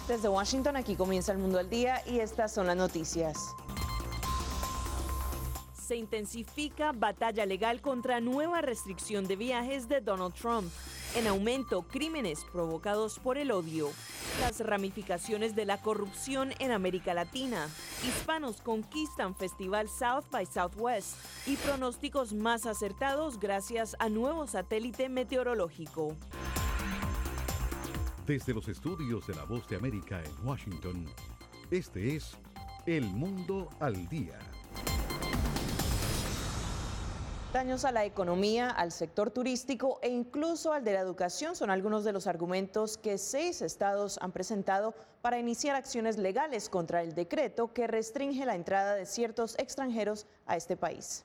Desde Washington, aquí comienza El Mundo al Día y estas son las noticias. Se intensifica batalla legal contra nueva restricción de viajes de Donald Trump. En aumento, crímenes provocados por el odio. Las ramificaciones de la corrupción en América Latina. Hispanos conquistan Festival South by Southwest. Y pronósticos más acertados gracias a nuevo satélite meteorológico. Desde los estudios de La Voz de América en Washington, este es El Mundo al Día. Daños a la economía, al sector turístico e incluso al de la educación son algunos de los argumentos que 6 estados han presentado para iniciar acciones legales contra el decreto que restringe la entrada de ciertos extranjeros a este país.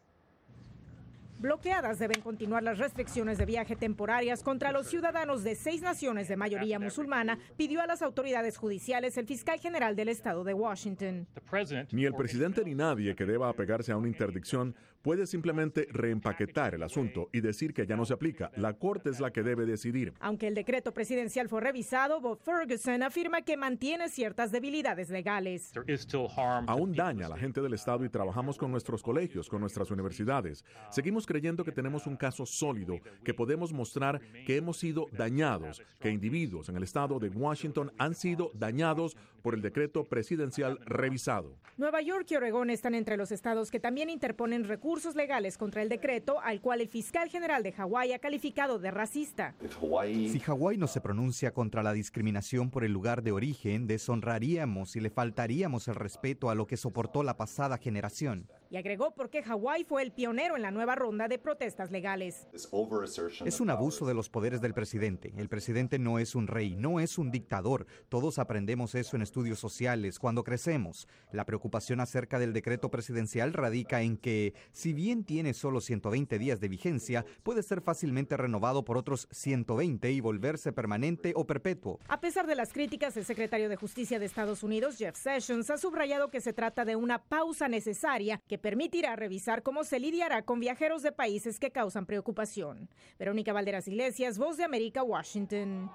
Bloqueadas deben continuar las restricciones de viaje temporarias contra los ciudadanos de 6 naciones de mayoría musulmana, pidió a las autoridades judiciales el fiscal general del estado de Washington. Ni el presidente ni nadie que deba apegarse a una interdicción puede simplemente reempaquetar el asunto y decir que ya no se aplica. La Corte es la que debe decidir. Aunque el decreto presidencial fue revisado, Bob Ferguson afirma que mantiene ciertas debilidades legales. Aún daña a la gente del estado y trabajamos con nuestros colegios, con nuestras universidades. Seguimos creyendo que tenemos un caso sólido, que podemos mostrar que hemos sido dañados, que individuos en el estado de Washington han sido dañados por el decreto presidencial revisado. Nueva York y Oregón están entre los estados que también interponen recursos legales contra el decreto, al cual el fiscal general de Hawái ha calificado de racista. Si Hawái no se pronuncia contra la discriminación por el lugar de origen, deshonraríamos y le faltaríamos el respeto a lo que soportó la pasada generación. Y agregó porque Hawái fue el pionero en la nueva ronda de protestas legales. Es un abuso de los poderes del presidente. El presidente no es un rey, no es un dictador. Todos aprendemos eso en estudios sociales cuando crecemos. La preocupación acerca del decreto presidencial radica en que, si bien tiene solo 120 días de vigencia, puede ser fácilmente renovado por otros 120 y volverse permanente o perpetuo. A pesar de las críticas, el secretario de Justicia de Estados Unidos, Jeff Sessions, ha subrayado que se trata de una pausa necesaria que permitirá revisar cómo se lidiará con viajeros de países que causan preocupación. Verónica Valderas Iglesias, Voz de América, Washington.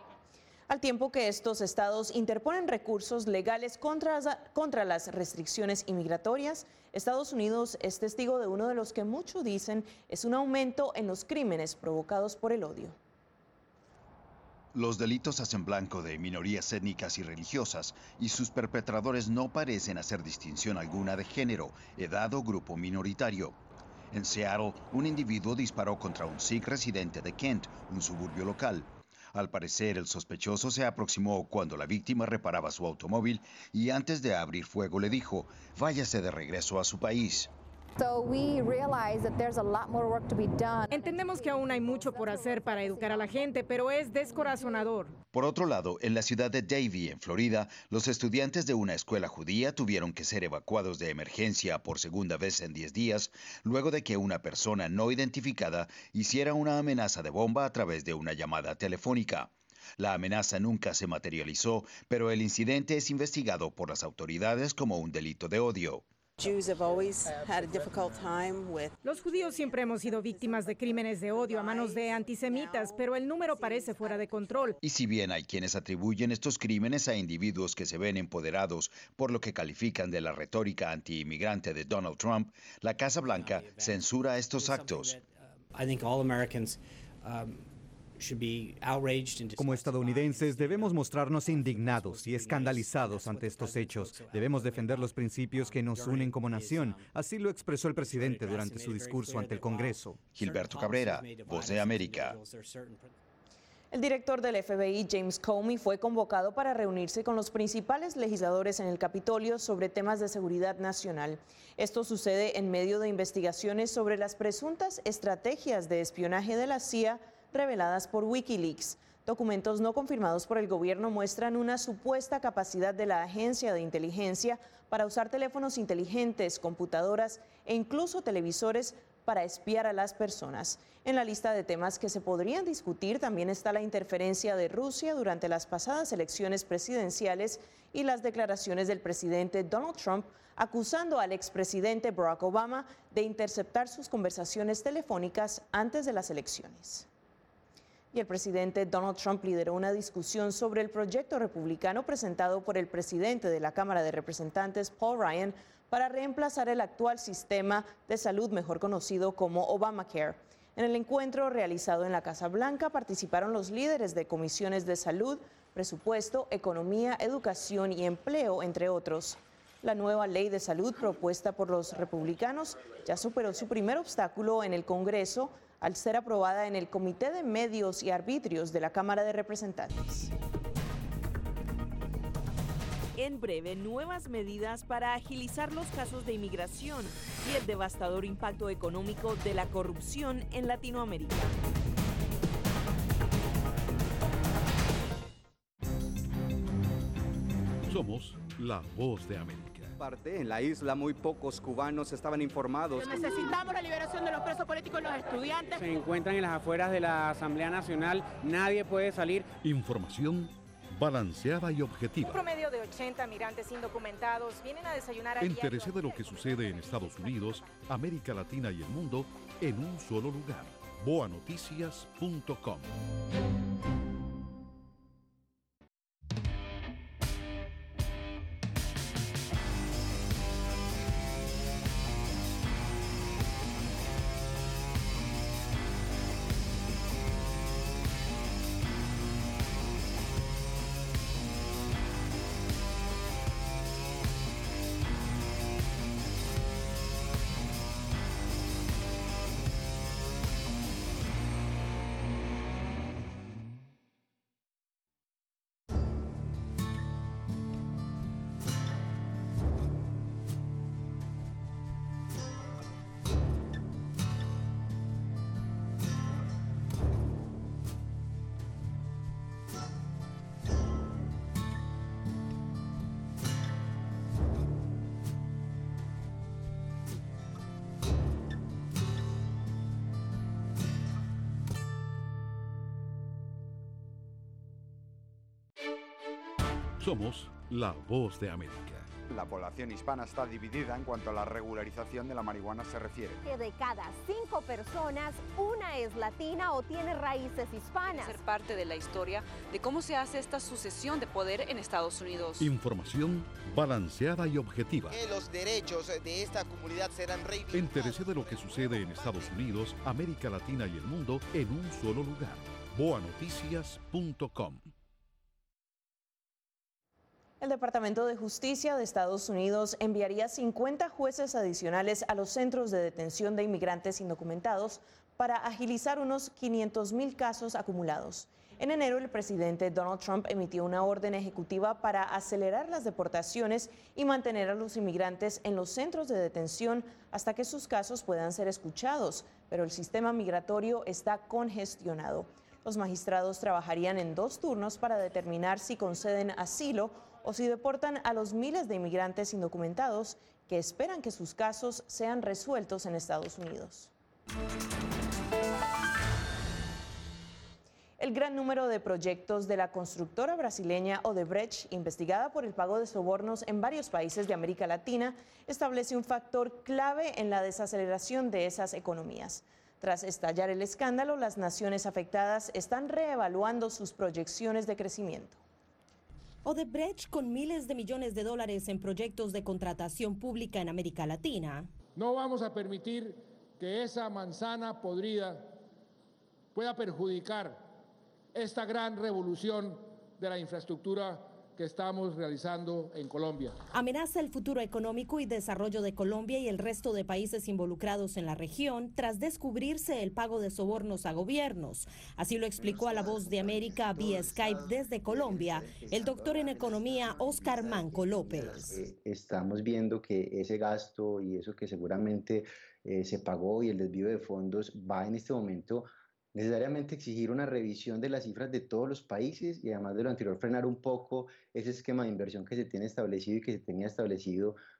Al tiempo que estos estados interponen recursos legales contra las restricciones inmigratorias, Estados Unidos es testigo de uno de los que muchos dicen es un aumento en los crímenes provocados por el odio. Los delitos hacen blanco de minorías étnicas y religiosas y sus perpetradores no parecen hacer distinción alguna de género, edad o grupo minoritario. En Seattle, un individuo disparó contra un Sikh residente de Kent, un suburbio local. Al parecer, el sospechoso se aproximó cuando la víctima reparaba su automóvil y antes de abrir fuego le dijo, váyase de regreso a su país. Entendemos que aún hay mucho por hacer para educar a la gente, pero es descorazonador. Por otro lado, en la ciudad de Davie, en Florida, los estudiantes de una escuela judía tuvieron que ser evacuados de emergencia por segunda vez en 10 días, luego de que una persona no identificada hiciera una amenaza de bomba a través de una llamada telefónica. La amenaza nunca se materializó, pero el incidente es investigado por las autoridades como un delito de odio. Los judíos siempre hemos sido víctimas de crímenes de odio a manos de antisemitas, pero el número parece fuera de control. Y si bien hay quienes atribuyen estos crímenes a individuos que se ven empoderados por lo que califican de la retórica antiinmigrante de Donald Trump, la Casa Blanca censura estos actos. Como estadounidenses debemos mostrarnos indignados y escandalizados ante estos hechos. Debemos defender los principios que nos unen como nación. Así lo expresó el presidente durante su discurso ante el Congreso. Gilberto Cabrera, Voz de América. El director del FBI, James Comey, fue convocado para reunirse con los principales legisladores en el Capitolio sobre temas de seguridad nacional. Esto sucede en medio de investigaciones sobre las presuntas estrategias de espionaje de la CIA reveladas por Wikileaks. Documentos no confirmados por el gobierno muestran una supuesta capacidad de la agencia de inteligencia para usar teléfonos inteligentes, computadoras e incluso televisores para espiar a las personas. En la lista de temas que se podrían discutir también está la interferencia de Rusia durante las pasadas elecciones presidenciales y las declaraciones del presidente Donald Trump acusando al expresidente Barack Obama de interceptar sus conversaciones telefónicas antes de las elecciones. Y el presidente Donald Trump lideró una discusión sobre el proyecto republicano presentado por el presidente de la Cámara de Representantes, Paul Ryan, para reemplazar el actual sistema de salud mejor conocido como Obamacare. En el encuentro realizado en la Casa Blanca participaron los líderes de comisiones de salud, presupuesto, economía, educación y empleo, entre otros. La nueva ley de salud propuesta por los republicanos ya superó su primer obstáculo en el Congreso al ser aprobada en el Comité de Medios y Arbitrios de la Cámara de Representantes. En breve, nuevas medidas para agilizar los casos de inmigración y el devastador impacto económico de la corrupción en Latinoamérica. Somos la voz de América. En la isla muy pocos cubanos estaban informados. Necesitamos la liberación de los presos políticos y los estudiantes. Se encuentran en las afueras de la Asamblea Nacional, nadie puede salir. Información balanceada y objetiva. Un promedio de 80 migrantes indocumentados vienen a desayunar a Entérese de lo que sucede en Estados Unidos, América Latina y el mundo en un solo lugar. boanoticias.com. Somos la voz de América. La población hispana está dividida en cuanto a la regularización de la marihuana se refiere. Que de cada 5 personas, una es latina o tiene raíces hispanas. Ser parte de la historia de cómo se hace esta sucesión de poder en Estados Unidos. Información balanceada y objetiva. Que los derechos de esta comunidad serán reivindicados. Entérese de lo que sucede en Estados Unidos, América Latina y el mundo en un solo lugar. boanoticias.com. El Departamento de Justicia de Estados Unidos enviaría 50 jueces adicionales a los centros de detención de inmigrantes indocumentados para agilizar unos 500,000 casos acumulados. En enero, el presidente Donald Trump emitió una orden ejecutiva para acelerar las deportaciones y mantener a los inmigrantes en los centros de detención hasta que sus casos puedan ser escuchados, pero el sistema migratorio está congestionado. Los magistrados trabajarían en 2 turnos para determinar si conceden asilo o si deportan a los miles de inmigrantes indocumentados que esperan que sus casos sean resueltos en Estados Unidos. El gran número de proyectos de la constructora brasileña Odebrecht, investigada por el pago de sobornos en varios países de América Latina, establece un factor clave en la desaceleración de esas economías. Tras estallar el escándalo, las naciones afectadas están reevaluando sus proyecciones de crecimiento. Odebrecht, con miles de millones de dólares en proyectos de contratación pública en América Latina. No vamos a permitir que esa manzana podrida pueda perjudicar esta gran revolución de la infraestructura que estamos realizando en Colombia. Amenaza el futuro económico y desarrollo de Colombia y el resto de países involucrados en la región tras descubrirse el pago de sobornos a gobiernos. Así lo explicó a La Voz de América vía Skype desde Colombia el doctor en economía Oscar Manco López. Estamos viendo que ese gasto y eso que seguramente se pagó y el desvío de fondos va en este momento necesariamente exigir una revisión de las cifras de todos los países y además de lo anterior frenar un poco ese esquema de inversión que se tiene establecido y que se tenía establecido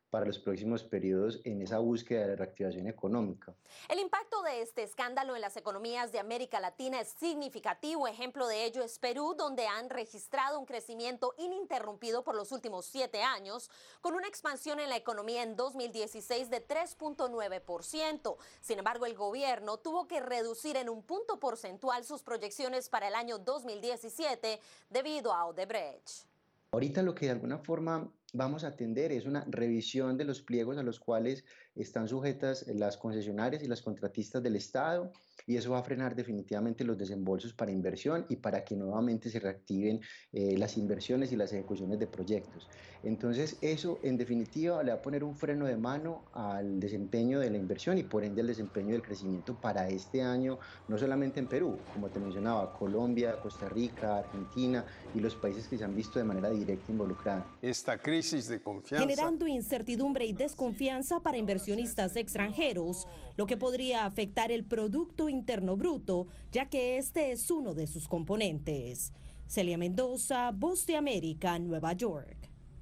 para los próximos periodos en esa búsqueda de la reactivación económica. El impacto de este escándalo en las economías de América Latina es significativo. Ejemplo de ello es Perú, donde han registrado un crecimiento ininterrumpido por los últimos 7 años, con una expansión en la economía en 2016 de 3.9%. Sin embargo, el gobierno tuvo que reducir en un punto porcentual sus proyecciones para el año 2017 debido a Odebrecht. Ahorita lo que de alguna forma vamos a atender es una revisión de los pliegos a los cuales están sujetas las concesionarias y las contratistas del Estado, y eso va a frenar definitivamente los desembolsos para inversión y para que nuevamente se reactiven las inversiones y las ejecuciones de proyectos. Entonces eso en definitiva le va a poner un freno de mano al desempeño de la inversión y por ende al desempeño del crecimiento para este año, no solamente en Perú, como te mencionaba, Colombia, Costa Rica, Argentina y los países que se han visto de manera directa involucrados. Esta crisis de confianza generando incertidumbre y desconfianza para inversionistas extranjeros, lo que podría afectar el Producto Interno Bruto, ya que este es uno de sus componentes. Celia Mendoza, Voz de América, Nueva York.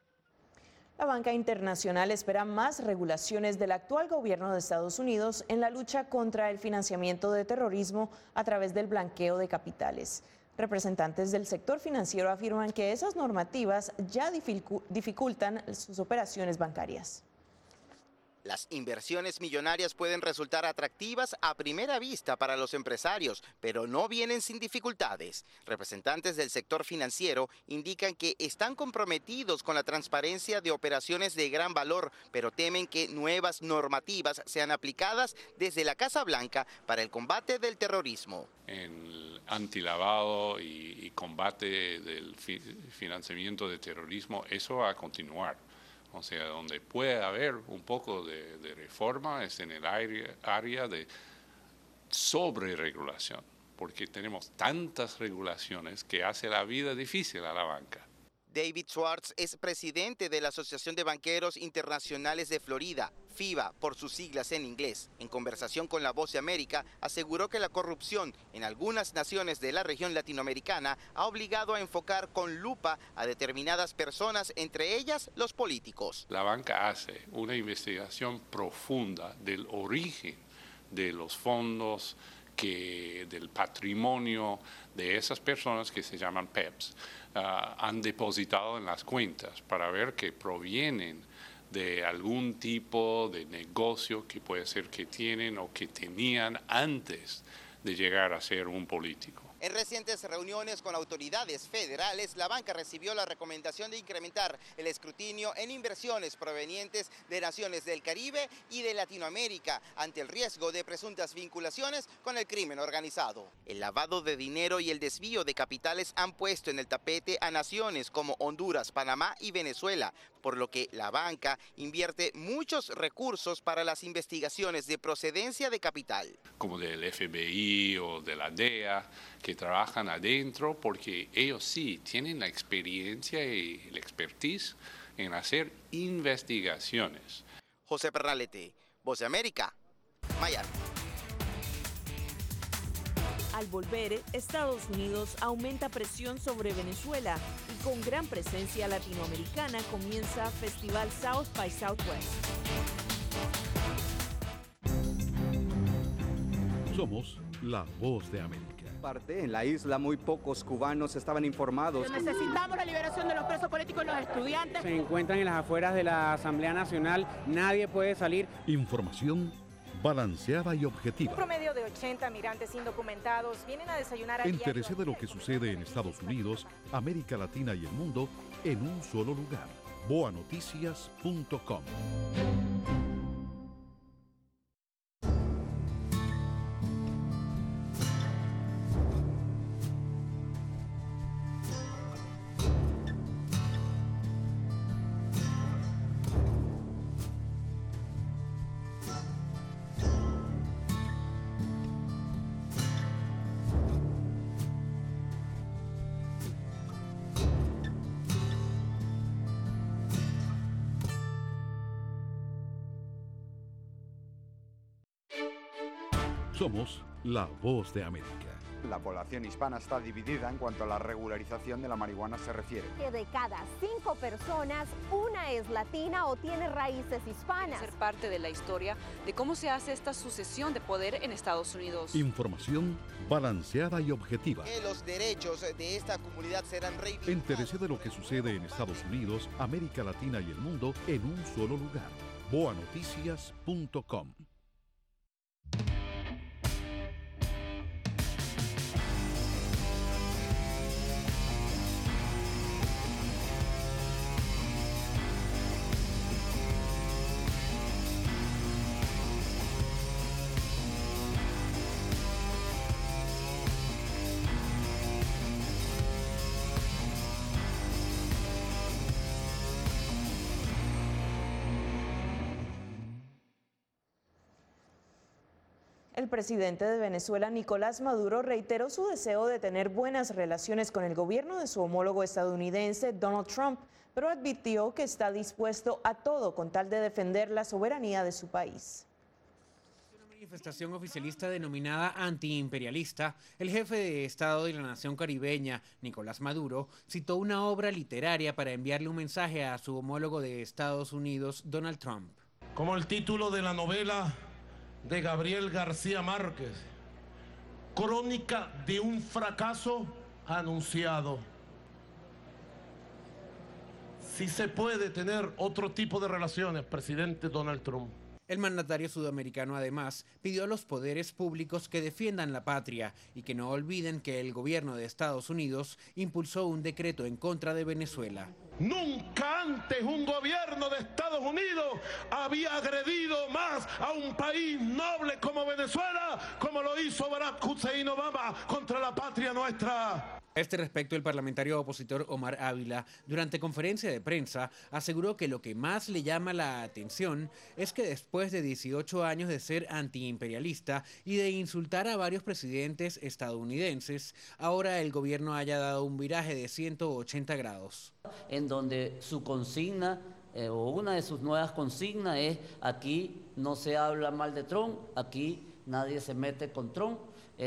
La banca internacional espera más regulaciones del actual gobierno de Estados Unidos en la lucha contra el financiamiento de terrorismo a través del blanqueo de capitales. Representantes del sector financiero afirman que esas normativas ya dificultan sus operaciones bancarias. Las inversiones millonarias pueden resultar atractivas a primera vista para los empresarios, pero no vienen sin dificultades. Representantes del sector financiero indican que están comprometidos con la transparencia de operaciones de gran valor, pero temen que nuevas normativas sean aplicadas desde la Casa Blanca para el combate del terrorismo. El antilavado y combate del financiamiento de terrorismo, eso va a continuar. O sea, donde puede haber un poco de reforma es en el área de sobreregulación, porque tenemos tantas regulaciones que hace la vida difícil a la banca. David Schwartz es presidente de la Asociación de Banqueros Internacionales de Florida, FIBA, por sus siglas en inglés. En conversación con La Voz de América, aseguró que la corrupción en algunas naciones de la región latinoamericana ha obligado a enfocar con lupa a determinadas personas, entre ellas los políticos. La banca hace una investigación profunda del origen de los fondos, del patrimonio de esas personas que se llaman PEPs. Han depositado en las cuentas para ver que provienen de algún tipo de negocio que puede ser que tienen o que tenían antes de llegar a ser un político. En recientes reuniones con autoridades federales, la banca recibió la recomendación de incrementar el escrutinio en inversiones provenientes de naciones del Caribe y de Latinoamérica ante el riesgo de presuntas vinculaciones con el crimen organizado. El lavado de dinero y el desvío de capitales han puesto en el tapete a naciones como Honduras, Panamá y Venezuela, por lo que la banca invierte muchos recursos para las investigaciones de procedencia de capital. Como del FBI o de la DEA, que trabajan adentro porque ellos sí tienen la experiencia y la expertise en hacer investigaciones. José Pernalete, Voz de América, Miami. Al volver, Estados Unidos aumenta presión sobre Venezuela y con gran presencia latinoamericana comienza Festival South by Southwest. Somos la Voz de América. En la isla muy pocos cubanos estaban informados. Necesitamos la liberación de los presos políticos y los estudiantes. Se encuentran en las afueras de la Asamblea Nacional, nadie puede salir. Información balanceada y objetiva. Un promedio de 80 migrantes indocumentados vienen a desayunar a Entérese de lo que sucede en Estados Unidos, América Latina y el mundo en un solo lugar. boanoticias.com. Somos la Voz de América. La población hispana está dividida en cuanto a la regularización de la marihuana se refiere. Que de cada 5 personas, una es latina o tiene raíces hispanas. Ser parte de la historia de cómo se hace esta sucesión de poder en Estados Unidos. Información balanceada y objetiva. Que los derechos de esta comunidad serán reivindicados. Entérese de lo que sucede en Estados Unidos, América Latina y el mundo en un solo lugar. boanoticias.com. El presidente de Venezuela, Nicolás Maduro, reiteró su deseo de tener buenas relaciones con el gobierno de su homólogo estadounidense, Donald Trump, pero advirtió que está dispuesto a todo con tal de defender la soberanía de su país. En una manifestación oficialista denominada antiimperialista, el jefe de Estado de la nación caribeña, Nicolás Maduro, citó una obra literaria para enviarle un mensaje a su homólogo de Estados Unidos, Donald Trump. Como el título de la novela de Gabriel García Márquez, Crónica de un fracaso anunciado. Sí se puede tener otro tipo de relaciones, presidente Donald Trump. El mandatario sudamericano además pidió a los poderes públicos que defiendan la patria y que no olviden que el gobierno de Estados Unidos impulsó un decreto en contra de Venezuela. Nunca antes un gobierno de Estados Unidos había agredido más a un país noble como Venezuela, como lo hizo Barack Hussein Obama contra la patria nuestra. A este respecto, el parlamentario opositor Omar Ávila, durante conferencia de prensa, aseguró que lo que más le llama la atención es que después de 18 años de ser antiimperialista y de insultar a varios presidentes estadounidenses, ahora el gobierno haya dado un viraje de 180 grados. En donde su consigna o una de sus nuevas consignas es: aquí no se habla mal de Trump, aquí nadie se mete con Trump.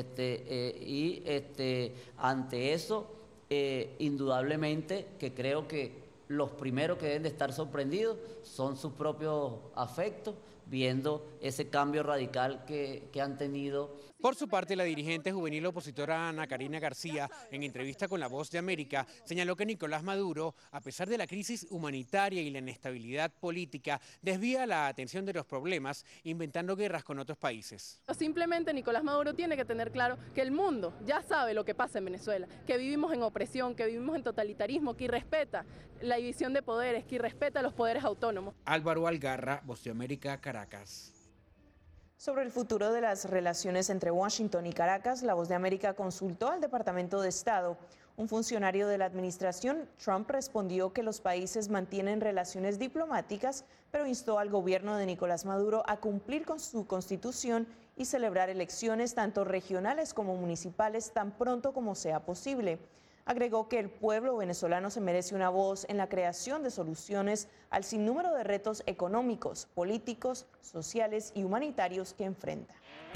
Ante eso, indudablemente que creo que los primeros que deben de estar sorprendidos son sus propios afectos, viendo ese cambio radical que han tenido. Por su parte, la dirigente juvenil opositora Ana Karina García, en entrevista con La Voz de América, señaló que Nicolás Maduro, a pesar de la crisis humanitaria y la inestabilidad política, desvía la atención de los problemas, inventando guerras con otros países. Simplemente Nicolás Maduro tiene que tener claro que el mundo ya sabe lo que pasa en Venezuela, que vivimos en opresión, que vivimos en totalitarismo, que irrespeta la división de poderes, que irrespeta los poderes autónomos. Álvaro Algarra, Voz de América, Caracas. Sobre el futuro de las relaciones entre Washington y Caracas, La Voz de América consultó al Departamento de Estado. Un funcionario de la administración Trump respondió que los países mantienen relaciones diplomáticas, pero instó al gobierno de Nicolás Maduro a cumplir con su constitución y celebrar elecciones tanto regionales como municipales tan pronto como sea posible. Agregó que el pueblo venezolano se merece una voz en la creación de soluciones al sinnúmero de retos económicos, políticos, sociales y humanitarios que enfrenta.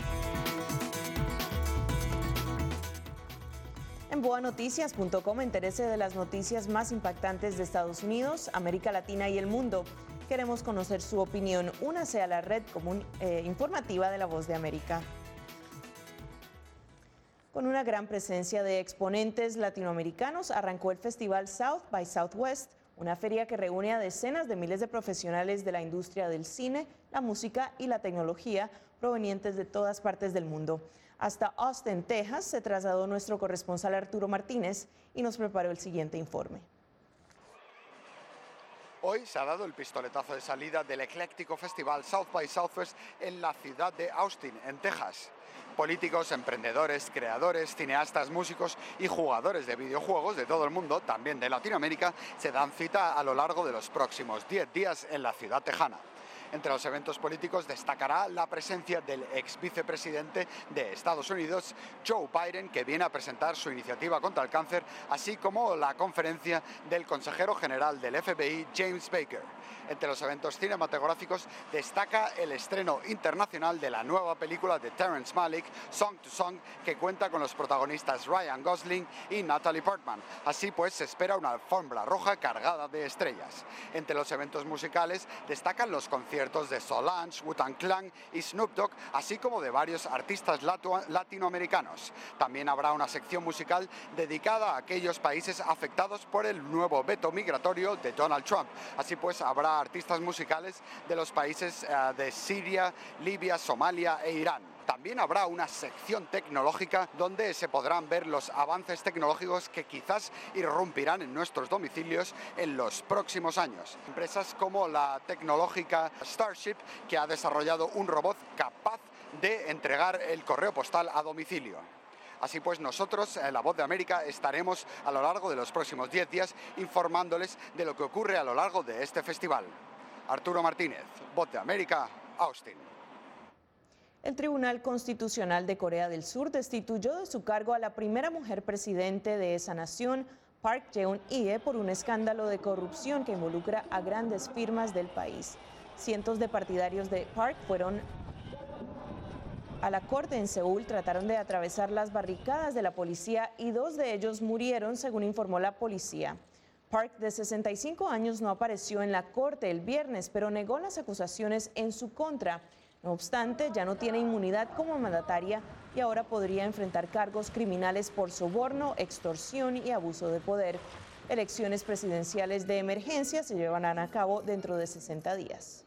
En boanoticias.com entérese de las noticias más impactantes de Estados Unidos, América Latina y el mundo. Queremos conocer su opinión. Únase a la red común informativa de La Voz de América. Con una gran presencia de exponentes latinoamericanos, arrancó el festival South by Southwest, una feria que reúne a decenas de miles de profesionales de la industria del cine, la música y la tecnología provenientes de todas partes del mundo. Hasta Austin, Texas, se trasladó nuestro corresponsal Arturo Martínez y nos preparó el siguiente informe. Hoy se ha dado el pistoletazo de salida del ecléctico festival South by Southwest en la ciudad de Austin, en Texas. Políticos, emprendedores, creadores, cineastas, músicos y jugadores de videojuegos de todo el mundo, también de Latinoamérica, se dan cita a lo largo de los próximos 10 días en la ciudad tejana. Entre los eventos políticos destacará la presencia del ex vicepresidente de Estados Unidos, Joe Biden, que viene a presentar su iniciativa contra el cáncer, así como la conferencia del consejero general del FBI, James Baker. Entre los eventos cinematográficos destaca el estreno internacional de la nueva película de Terrence Malick, Song to Song, que cuenta con los protagonistas Ryan Gosling y Natalie Portman. Así pues, se espera una alfombra roja cargada de estrellas. Entre los eventos musicales destacan los conciertos de Solange, Wu-Tang Clan y Snoop Dogg, así como de varios artistas latinoamericanos. También habrá una sección musical dedicada a aquellos países afectados por el nuevo veto migratorio de Donald Trump. Así pues, habrá artistas musicales de los países de Siria, Libia, Somalia e Irán. También habrá una sección tecnológica donde se podrán ver los avances tecnológicos que quizás irrumpirán en nuestros domicilios en los próximos años. Empresas como la tecnológica Starship, que ha desarrollado un robot capaz de entregar el correo postal a domicilio. Así pues, nosotros, en La Voz de América, estaremos a lo largo de los próximos 10 días informándoles de lo que ocurre a lo largo de este festival. Arturo Martínez, Voz de América, Austin. El Tribunal Constitucional de Corea del Sur destituyó de su cargo a la primera mujer presidente de esa nación, Park Geun-hye, por un escándalo de corrupción que involucra a grandes firmas del país. Cientos de partidarios de Park fueron a la corte en Seúl, trataron de atravesar las barricadas de la policía y 2 de ellos murieron, según informó la policía. Park, de 65 años, no apareció en la corte el viernes, pero negó las acusaciones en su contra. No obstante, ya no tiene inmunidad como mandataria y ahora podría enfrentar cargos criminales por soborno, extorsión y abuso de poder. Elecciones presidenciales de emergencia se llevarán a cabo dentro de 60 días.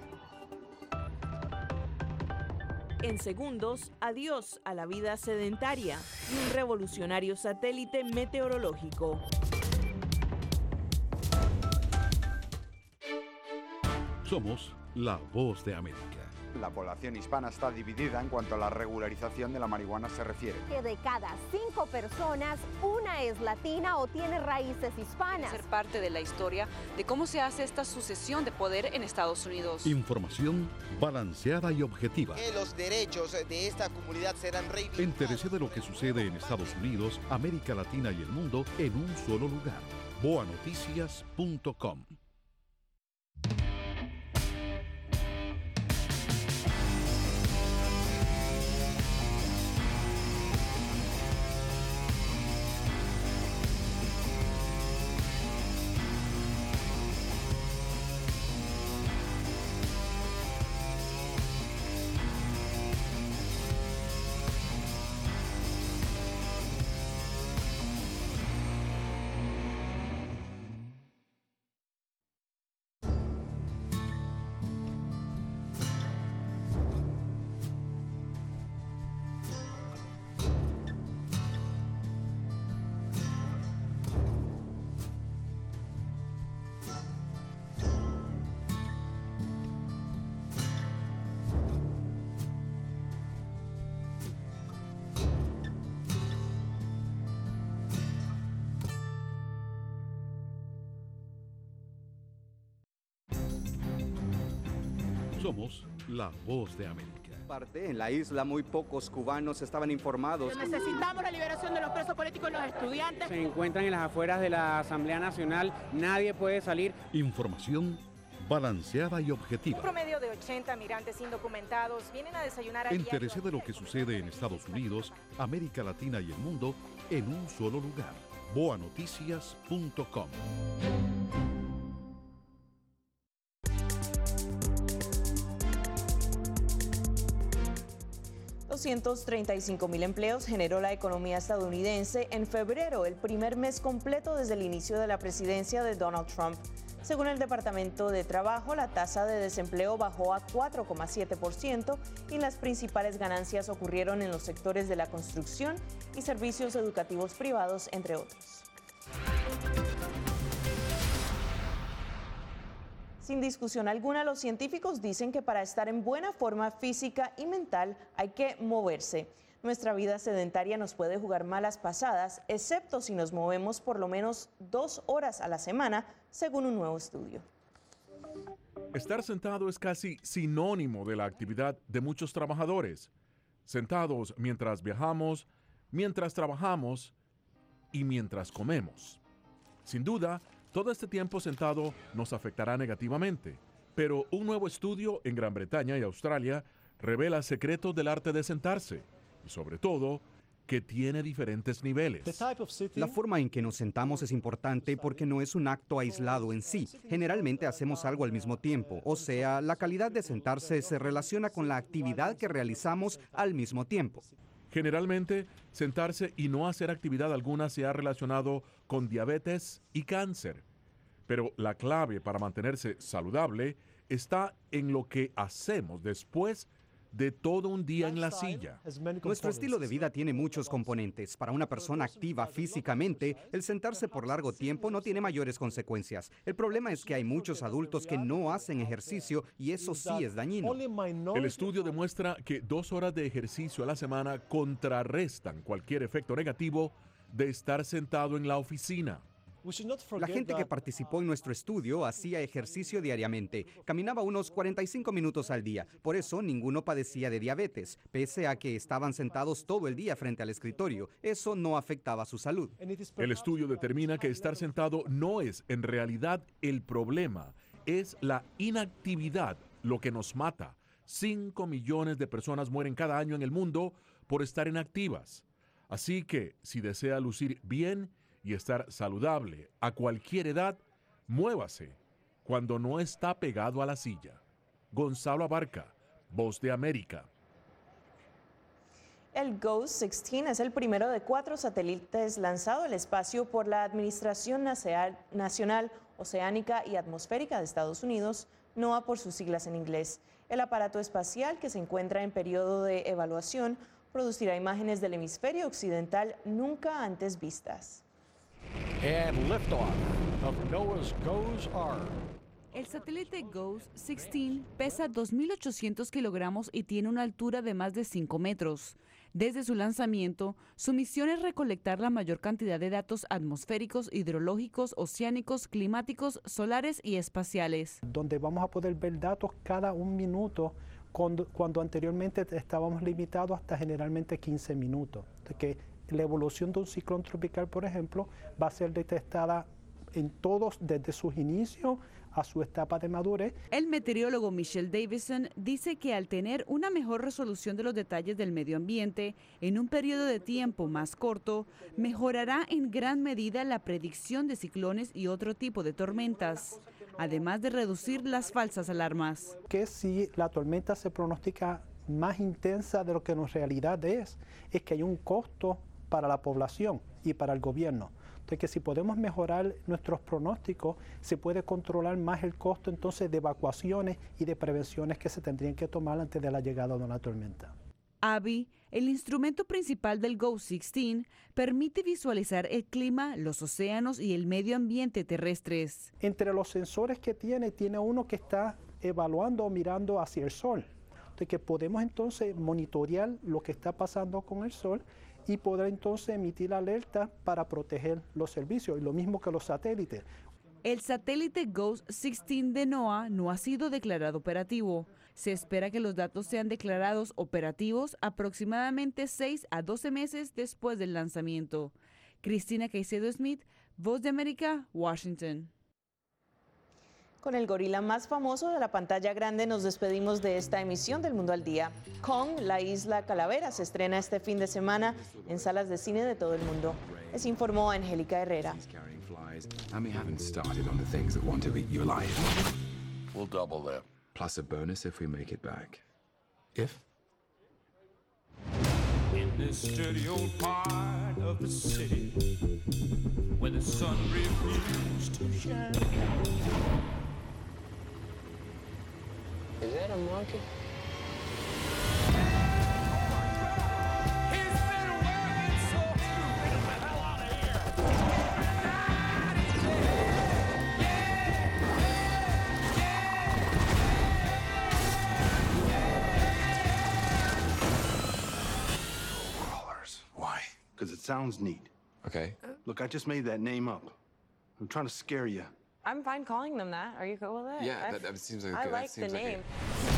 En segundos, adiós a la vida sedentaria y un revolucionario satélite meteorológico. Somos la Voz de América. La población hispana está dividida en cuanto a la regularización de la marihuana se refiere. Que de cada 5 personas, una es latina o tiene raíces hispanas. Ser parte de la historia de cómo se hace esta sucesión de poder en Estados Unidos. Información balanceada y objetiva. Que los derechos de esta comunidad serán reivindicados. Entérese de lo que sucede en Estados Unidos, América Latina y el mundo en un solo lugar. boanoticias.com. Somos la Voz de América. En la isla muy pocos cubanos estaban informados. Necesitamos la liberación de los presos políticos y los estudiantes. Se encuentran en las afueras de la Asamblea Nacional, nadie puede salir. Información balanceada y objetiva. Un promedio de 80 migrantes indocumentados vienen a desayunar a Entérese de lo que sucede en Estados Unidos, América Latina y el mundo en un solo lugar. boanoticias.com. 235.000 empleos generó la economía estadounidense en febrero, el primer mes completo desde el inicio de la presidencia de Donald Trump. Según el Departamento de Trabajo, la tasa de desempleo bajó a 4,7% y las principales ganancias ocurrieron en los sectores de la construcción y servicios educativos privados, entre otros. Sin discusión alguna, los científicos dicen que para estar en buena forma física y mental hay que moverse. Nuestra vida sedentaria nos puede jugar malas pasadas, excepto si nos movemos por lo menos 2 horas a la semana, según un nuevo estudio. Estar sentado es casi sinónimo de la actividad de muchos trabajadores. Sentados mientras viajamos, mientras trabajamos y mientras comemos. Sin duda, todo este tiempo sentado nos afectará negativamente, pero un nuevo estudio en Gran Bretaña y Australia revela secretos del arte de sentarse y, sobre todo, que tiene diferentes niveles. La forma en que nos sentamos es importante porque no es un acto aislado en sí. Generalmente hacemos algo al mismo tiempo, o sea, la calidad de sentarse se relaciona con la actividad que realizamos al mismo tiempo. Generalmente, sentarse y no hacer actividad alguna se ha relacionado con diabetes y cáncer. Pero la clave para mantenerse saludable está en lo que hacemos después de todo un día en la silla. Nuestro estilo de vida tiene muchos componentes. Para una persona activa físicamente, el sentarse por largo tiempo no tiene mayores consecuencias. El problema es que hay muchos adultos que no hacen ejercicio y eso sí es dañino. El estudio demuestra que 2 horas de ejercicio a la semana contrarrestan cualquier efecto negativo de estar sentado en la oficina. La gente que participó en nuestro estudio hacía ejercicio diariamente. Caminaba unos 45 minutos al día. Por eso ninguno padecía de diabetes, pese a que estaban sentados todo el día frente al escritorio. Eso no afectaba su salud. El estudio determina que estar sentado no es en realidad el problema. Es la inactividad lo que nos mata. 5 millones de personas mueren cada año en el mundo por estar inactivas. Así que, si desea lucir bien y estar saludable a cualquier edad, muévase cuando no está pegado a la silla. Gonzalo Abarca, Voz de América. El Ghost 16 es el primero de 4 satélites lanzado al espacio por la Administración Nacional Oceánica y Atmosférica de Estados Unidos, NOAA por sus siglas en inglés. El aparato espacial, que se encuentra en periodo de evaluación, producirá imágenes del hemisferio occidental nunca antes vistas. And liftoff of NOAA's GOES-R. El satélite GOES-16 pesa 2.800 kilogramos y tiene una altura de más de 5 metros. Desde su lanzamiento, su misión es recolectar la mayor cantidad de datos atmosféricos, hidrológicos, oceánicos, climáticos, solares y espaciales. Donde vamos a poder ver datos cada 1 minuto, cuando anteriormente estábamos limitados hasta generalmente 15 minutos. De que la evolución de un ciclón tropical, por ejemplo, va a ser detectada en todos desde sus inicios a su etapa de madurez. El meteorólogo Michelle Davison dice que al tener una mejor resolución de los detalles del medio ambiente en un periodo de tiempo más corto, mejorará en gran medida la predicción de ciclones y otro tipo de tormentas, además de reducir las falsas alarmas. Que si la tormenta se pronostica más intensa de lo que en realidad es que hay un costo para la población y para el gobierno. Entonces, que si podemos mejorar nuestros pronósticos, se puede controlar más el costo entonces de evacuaciones y de prevenciones que se tendrían que tomar antes de la llegada de una tormenta. AVI, el instrumento principal del GOES-16, permite visualizar el clima, los océanos y el medio ambiente terrestres. Entre los sensores que tiene uno que está evaluando o mirando hacia el sol. Entonces, que podemos entonces monitorear lo que está pasando con el sol y poder entonces emitir alertas para proteger los servicios, y lo mismo que los satélites. El satélite GOES-16 de NOAA no ha sido declarado operativo. Se espera que los datos sean declarados operativos aproximadamente 6 a 12 meses después del lanzamiento. Cristina Caicedo Smith, Voz de América, Washington. Con el gorila más famoso de la pantalla grande nos despedimos de esta emisión del Mundo al Día. Kong, la isla Calavera, se estrena este fin de semana en salas de cine de todo el mundo. Les informó Angélica Herrera. And we haven't started on the things that want to eat you alive. We'll double that. Plus a bonus if we make it back. If? In this dirty old part of the city where the sun refused to shine. Is that a monkey? Because it sounds neat. Okay. Look, I just made that name up. I'm trying to scare you. I'm fine calling them that. Are you cool with it? Yeah, that seems like I like the name.